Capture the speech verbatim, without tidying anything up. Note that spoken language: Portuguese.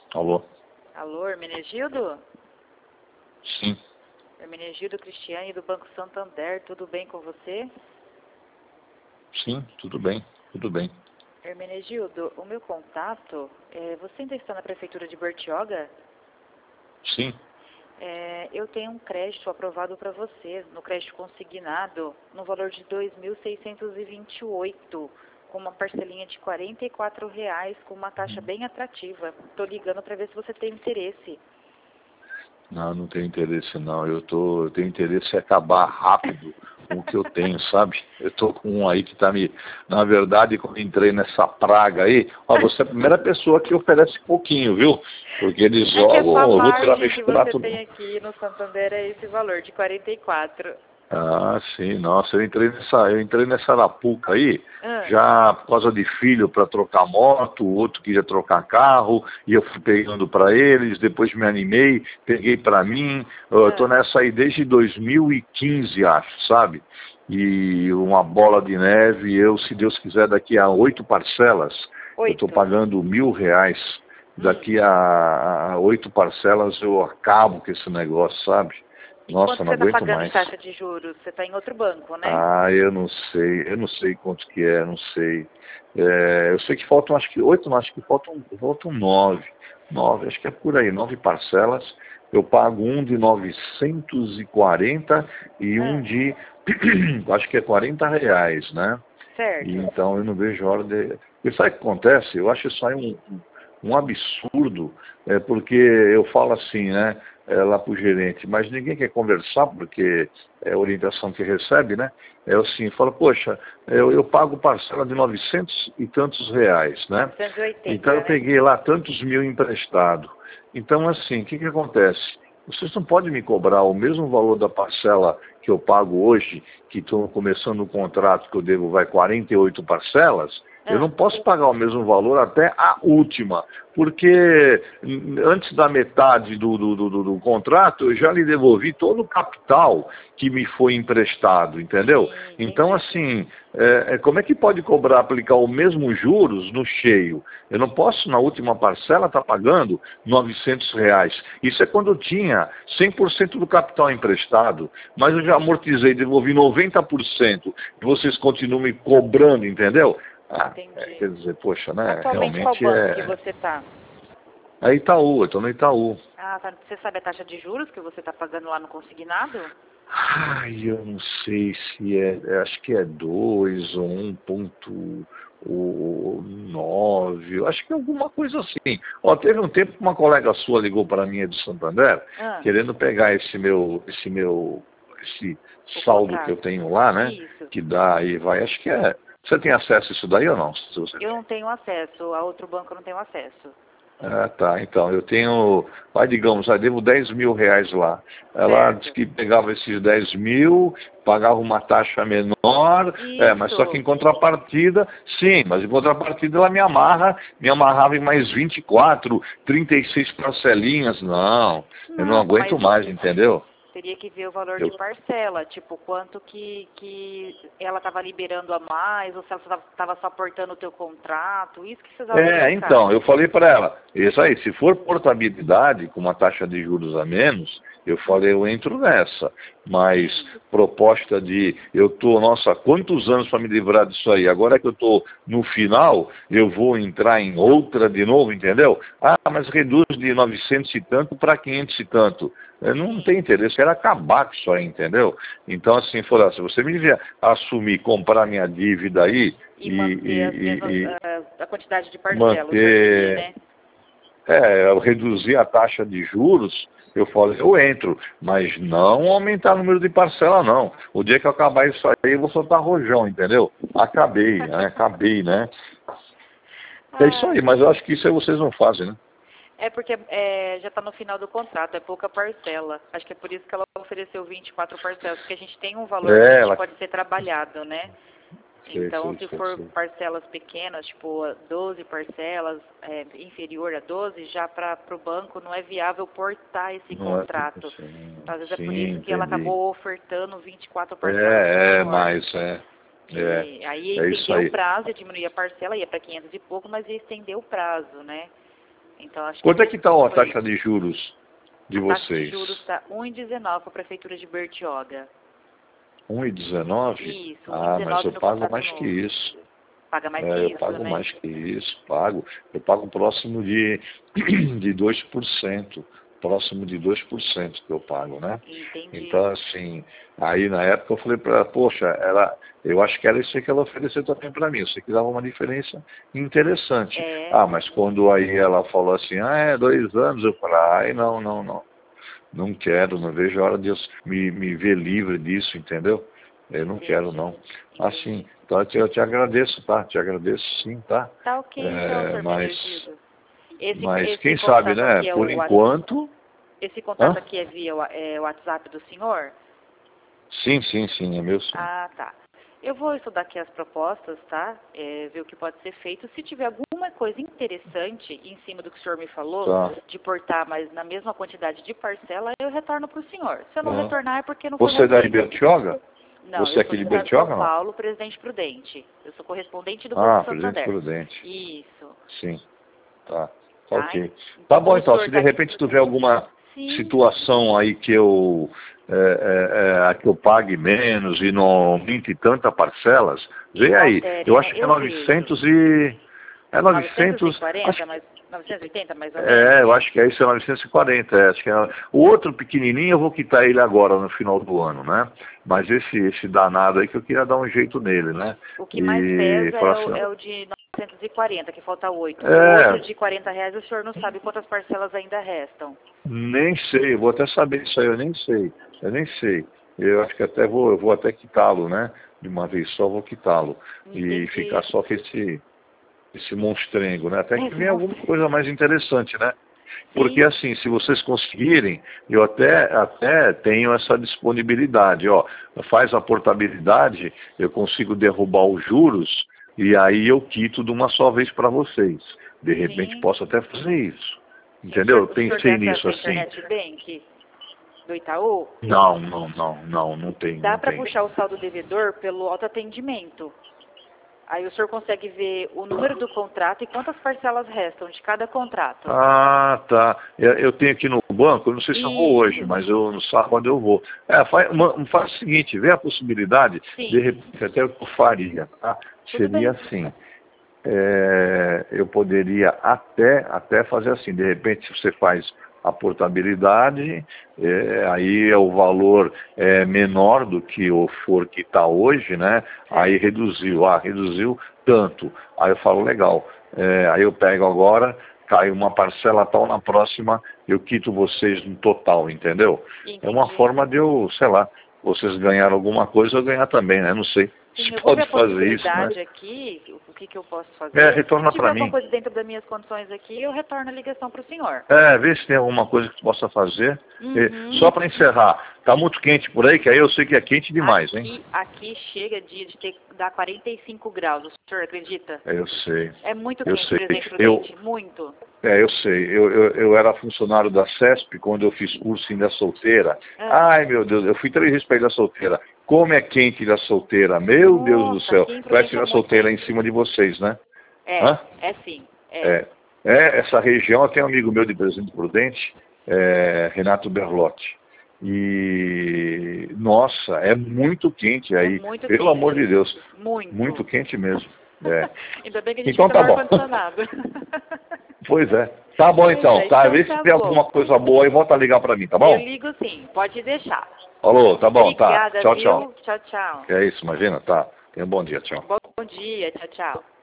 Alô? Alô, Hermenegildo? Sim. Hermenegildo Cristiane do Banco Santander, tudo bem com você? Sim, tudo bem, tudo bem. Hermenegildo, o meu contato, é, você ainda está na prefeitura de Bertioga? Sim. É, eu tenho um crédito aprovado para você, no crédito consignado, no valor de dois mil seiscentos e vinte e oito, com uma parcelinha de quarenta e quatro reais, com uma taxa bem atrativa. Estou ligando para ver se você tem interesse. Não, não tenho interesse não. Eu, tô, eu tenho interesse em acabar rápido com o que eu tenho, sabe? Eu tô com um aí que tá me... Na verdade, quando entrei nessa praga aí, ó, você é a primeira pessoa que oferece pouquinho, viu? Porque eles É que jogam, essa eu vou tirar margem meu que extrato. você tem aqui no Santander é esse valor, de quarenta e quatro. Ah, sim, nossa, eu entrei nessa, eu entrei nessa arapuca aí, Ah, já por causa de filho para trocar moto, o outro queria trocar carro, e eu fui pegando para eles, depois me animei, peguei para mim, eu tô ah, nessa aí desde dois mil e quinze, acho, sabe? E uma bola de neve, eu, se Deus quiser, daqui a oito parcelas, eu estou oito. pagando mil reais, Hum. daqui a, a oito parcelas eu acabo com esse negócio, sabe? E Nossa, quanto não você está aguento pagando em mais. taxa de juros? Você está em outro banco, né? Ah, eu não sei, eu não sei quanto que é, não sei. É, eu sei que faltam, acho que oito, não, acho que faltam, faltam nove. Nove, acho que é por aí, nove parcelas. Eu pago um de novecentos e quarenta e um Ah, de, acho que é quarenta reais, né? E certo. então eu não vejo a hora de... E sabe o que acontece? Eu acho isso aí um, um um absurdo, é, porque eu falo assim, né, é, lá para o gerente, mas ninguém quer conversar, porque é a orientação que recebe, né? É assim, fala, poxa, eu, eu pago parcela de novecentos e tantos reais, né? novecentos e Então oitenta, eu né? peguei lá tantos mil emprestado. Então, assim, o que, que acontece? Vocês não podem me cobrar o mesmo valor da parcela que eu pago hoje, que estou começando o contrato que eu devo, vai quarenta e oito parcelas, eu Ah, não posso pagar o mesmo valor até a última, porque antes da metade do, do, do, do contrato eu já lhe devolvi todo o capital que me foi emprestado, entendeu? sim, Então, entendi. assim, é, como é que pode cobrar, aplicar o mesmo juros no cheio? Eu não posso, na última parcela, estar pagando novecentos reais. Isso é quando eu tinha cem por cento do capital emprestado, mas eu já amortizei, devolvi noventa por cento, e vocês continuam me cobrando, entendeu? Ah, é, Entendi. quer dizer, poxa, né, Atualmente, qual realmente banco que é... você está? É Itaú, eu estou no Itaú. Ah, tá. Você sabe a taxa de juros que você está pagando lá no consignado? Ai, eu não sei se é, é, acho que é dois ou um ponto nove, acho que é alguma coisa assim. Ó, teve um tempo que uma colega sua ligou para mim é de Santander, Ah, querendo pegar esse meu, esse meu, esse o saldo que eu contrato. tenho lá, né? Isso. Que dá e vai, acho que é. Você tem acesso a isso daí ou não? Se você Eu tem. não tenho acesso, a outro banco eu não tenho acesso. Ah, tá. Então, eu tenho, vai, digamos, eu devo dez mil reais lá. Ela disse Certo. que pegava esses dez mil, pagava uma taxa menor, é, mas só que em Isso. contrapartida, sim, mas em contrapartida ela me amarra, me amarrava em mais vinte e quatro, trinta e seis parcelinhas. Não, eu não Não, aguento mas mais, entendeu? teria que ver o valor de Eu, parcela, tipo, quanto que, que ela estava liberando a mais, ou se ela estava só aportando o teu contrato, isso que precisava É, verificar. então, eu falei para ela, isso aí, se for portabilidade com uma taxa de juros a menos, eu falei, eu entro nessa. Mas Sim, proposta de, eu tô, nossa, quantos anos para me livrar disso aí? Agora que eu tô no final, eu vou entrar em outra de novo, entendeu? Ah, mas reduz de novecentos e tanto para quinhentos e tanto. Eu não sim. tenho interesse, eu quero acabar com isso aí, entendeu? Então, assim, falou, se você me vier assumir, comprar minha dívida aí, E e, manter as e, mesmas, e, a, a quantidade de parcelas, assumir, manter, né? é, reduzir a taxa de juros, eu falo, eu entro, mas não aumentar o número de parcela, não. O dia que eu acabar isso aí, eu vou soltar rojão, entendeu? Acabei, né? Acabei, né? É isso aí, Ai, mas eu acho que isso aí vocês não fazem, né? é porque é, já está no final do contrato, é pouca parcela. Acho que é por isso que ela ofereceu vinte e quatro parcelas, porque a gente tem um valor É, limite que ela... pode ser trabalhado, né? Sei, Então, sei, se sei, for sei. parcelas pequenas, tipo doze parcelas, é, inferior a doze, já para o banco não é viável portar esse Não é... contrato. Então, às vezes é por Sim, isso que ela entendi. acabou ofertando vinte e quatro parcelas É, é, menor. mas é... É, E aí ia é isso estender o aí. prazo, ia diminuir a parcela, ia para quinhentos e pouco, mas ia estender o prazo, né? Então, acho Quanto que é que está a foi taxa de juros de a taxa de vocês? juros está um vírgula dezenove para a Prefeitura de Bertioga. um vírgula dezenove? Isso, Ah, mas eu um vírgula dezenove no pago contrato mais que novo. isso. Paga mais que É, eu isso, pago né? mais que isso, pago. Eu pago próximo de, de dois por cento. Próximo de dois por cento que eu pago, né? Entendi. Então, assim, aí na época eu falei para ela, poxa, ela, eu acho que era isso que ela ofereceu também para mim. Eu sei que dava uma diferença interessante. É, Ah, mas quando aí ela falou assim, ah, é dois anos, eu falei, ai, não, não, não. Não quero, não vejo a hora de eu me, me ver livre disso, entendeu? Eu não entendi. quero, não. Assim, Entendi. então eu te, eu te agradeço, tá? Te agradeço sim, tá? Tá ok, então, É, senhor mas, Benedito. Esse, mas esse quem sabe, contato né? aqui é Por o Whats- enquanto... esse contato Hã? aqui é via wa- é, WhatsApp do senhor? Sim, sim, sim, é meu sim. Ah, tá. Eu vou estudar aqui as propostas, tá? É, ver o que pode ser feito. Se tiver alguma coisa interessante em cima do que o senhor me falou, Tá. de portar, mas na mesma quantidade de parcela, eu retorno para o senhor. Se eu não Tá. retornar é porque não foi Você é meu daí de tempo. Bertioga? Não, Você é eu sou aqui do de estado de Bertioga, São não? Paulo, Presidente Prudente. Eu sou correspondente do Ah, Banco Presidente Santander. Prudente. Isso, Sim, tá. Tá tá? ok. Tá Então, bom como o então, senhor se de tá... repente tu tiver alguma Sim, situação aí que eu, é, é, é, que eu pague menos e não aumente tanta parcelas, vê aí. altere, Eu né? acho que é Eu vejo. novecentos e... É novecentos e novecentos... quarenta, Acho, mais, novecentos e oitenta, mais ou é, menos? eu acho que é isso, é novecentos e quarenta. É, acho que é, o outro pequenininho eu vou quitar ele agora, no final do ano, né? Mas esse, esse danado aí que eu queria dar um jeito nele, né? O que mais E pesa falar é o, assim, é o de novecentos e quarenta, que falta oito. O outro é, de quarenta reais, o senhor não sabe quantas parcelas ainda restam. nem sei, eu vou até saber isso aí, eu nem sei, eu nem sei. Eu acho que até vou, eu vou até quitá-lo, né? De uma vez só vou quitá-lo. E Entendi. ficar só com esse, esse monstrengo, né? Até que Esse venha alguma monstro. coisa mais interessante, né? Porque Sim, assim, se vocês conseguirem, eu até, até tenho essa disponibilidade, ó, faz a portabilidade, eu consigo derrubar os juros e aí eu quito de uma só vez para vocês. De repente sim. posso até fazer isso. Sim, o Entendeu? senhor, Eu o senhor tem pensei acesso nisso à assim. internet bank do Itaú? Não, não, não, não, não tem, Dá não para tem. puxar o saldo devedor pelo autoatendimento. Aí o senhor consegue ver o número do contrato e quantas parcelas restam de cada contrato. Ah, tá. Eu, eu tenho aqui no banco, eu não sei se eu vou hoje, Isso. mas eu no sábado eu vou. É, faz, ma- faz o seguinte, vê a possibilidade, de Sim, repente até o que eu faria, tá? tudo Seria bem. assim, é, eu poderia até, até fazer assim, de repente você faz a portabilidade, é, aí é o valor é menor do que o for que está hoje, né? Aí Certo. reduziu, ah, reduziu tanto. Aí eu falo, legal, é, aí eu pego agora, cai uma parcela tal, na próxima eu quito vocês no total, entendeu? É uma Entendi. forma de eu, sei lá, vocês ganharam alguma coisa, eu ganhar também, né? Não sei Sim, se eu vou ver pode a fazer isso, né? possibilidade aqui, o que, que eu posso É, fazer. Se retorna tiver para alguma mim. coisa dentro das minhas condições aqui, eu retorno a ligação para o senhor. É, vê se tem alguma coisa que tu possa fazer. E, Uhum. só para encerrar, tá muito quente por aí, que aí eu sei que é quente demais, hein? Aqui, aqui chega de, de ter, dar quarenta e cinco graus, o senhor acredita? É, eu sei, É muito eu quente, sei. Presidente Eu, Prudente, muito. é, eu sei. Eu, eu, eu era funcionário da CESP quando eu fiz curso em Ilha Solteira. Ah, Ai, meu Deus, eu fui três vezes para Ilha Solteira. Como é quente Ilha Solteira, meu Deus do nossa, céu. aqui em Parece Prudente é Ilha muito Solteira em quente. cima de vocês, né? É, Hã? é sim, é. É, é, essa região, eu tenho um amigo meu de Presidente Prudente, é, Renato Berlotti. E, nossa, é muito quente É aí, muito pelo amor de quente. Deus, Muito. muito quente mesmo. É. Ainda bem que a gente Então fica no tá bom. ar-condicionado. Pois é. Tá bom Pois então, é, tá? então Vê se tá tem bom. alguma coisa boa aí, volta a ligar pra mim, tá Eu bom? ligo sim, pode deixar. Falou, tá bom, tá. Obrigada, Tchau, tchau. viu? Tchau, tchau. É isso, imagina, tá. Tenha um bom dia, tchau. Bom dia, tchau, tchau.